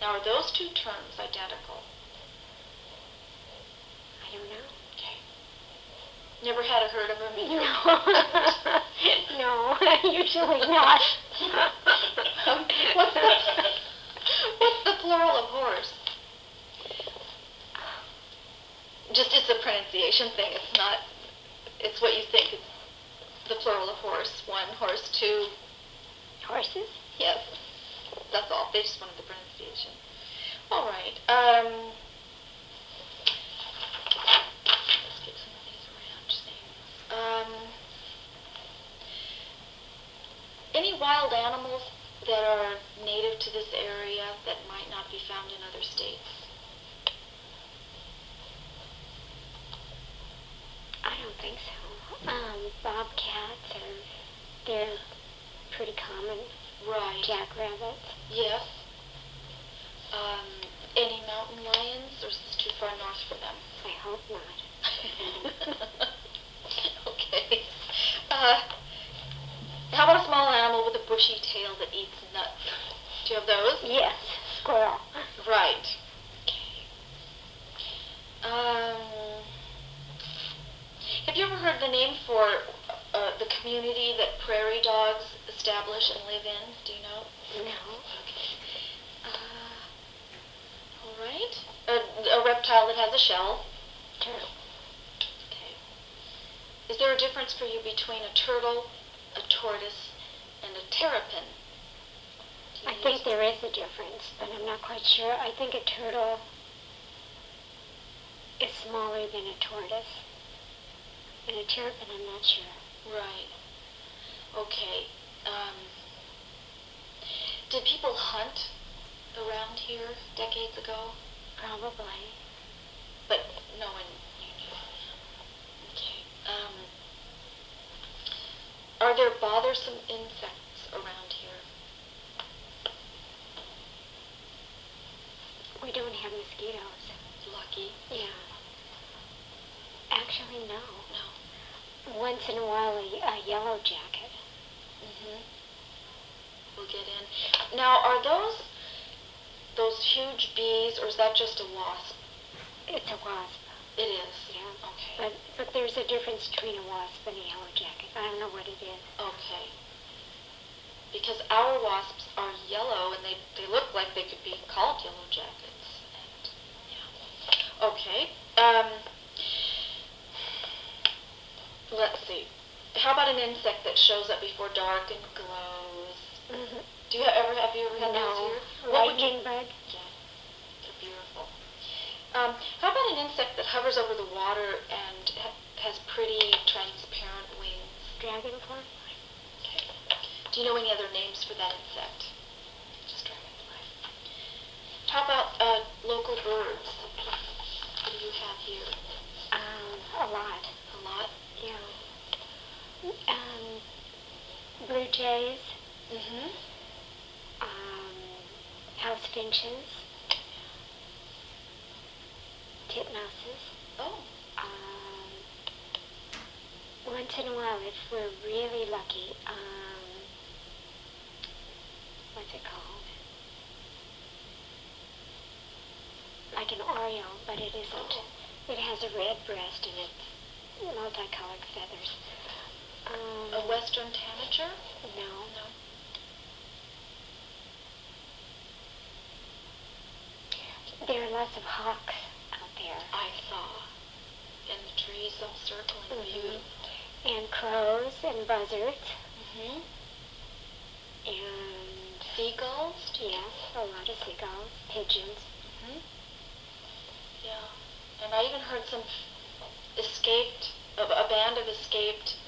Now, are those two terms identical? I don't know. Okay. Never had a herd of them either? No. No, usually not. What's the plural of horse? Just, it's a pronunciation thing. It's not, it's what you think. It's the plural of horse. One, horse, two. Horses? Yes. That's all. They just wanted the pronunciation. All right. Let's get some of these ranch things. Any wild animals that are native to this area that might not be found in other states? I don't think so. Bobcats they're pretty common. Right. Jackrabbits. Yes. Any mountain lions, or is this too far north for them? I hope not. Okay. How about a small animal with a bushy tail that eats nuts? Do you have those? Yes, squirrel. Right. Okay. Have you ever heard the name for the community that prairie dogs establish and live in? Do you know? No. Okay. All right. A reptile that has a shell. Turtle. Okay. Is there a difference for you between a turtle, a tortoise, and a terrapin? I think there is a difference, but I'm not quite sure. I think a turtle is smaller than a tortoise. And a terrapin, I'm not sure. Right. Okay. Did people hunt around here decades ago? Probably. But no one you knew. Okay. Are there bothersome insects around here? We don't have mosquitoes. Lucky. Yeah. Actually, no. No. Once in a while, a yellow jacket. Mm-hmm. We'll get in. Now, are those huge bees, or is that just a wasp? It's a wasp. It is. Yeah. Okay. But there's a difference between a wasp and a yellow jacket. I don't know what it is. Okay. Because our wasps are yellow, and they look like they could be called yellow jackets. And, yeah. Okay. Let's see. How about an insect that shows up before dark and glows? Mm-hmm. Have you ever had those here? Lightning bug. Yeah, they're beautiful. How about an insect that hovers over the water and has pretty transparent wings? Dragonfly. Okay. Do you know any other names for that insect? Just dragonfly. How about local birds? What do you have here? A lot. A lot? Yeah. Blue jays. Mm-hmm. House finches. Titmouses. Oh. Once in a while, if we're really lucky, what's it called? Like an oriole, but it isn't. Oh. It has a red breast and it's multicolored feathers. A western tanager? No. No. There are lots of hawks out there. I saw. In the trees, all circling. Mm-hmm. Beautiful. And crows and buzzards. Mm-hmm. And Seagulls? yes, a lot of seagulls, pigeons. Mm-hmm. Yeah. And I even heard some a band of escaped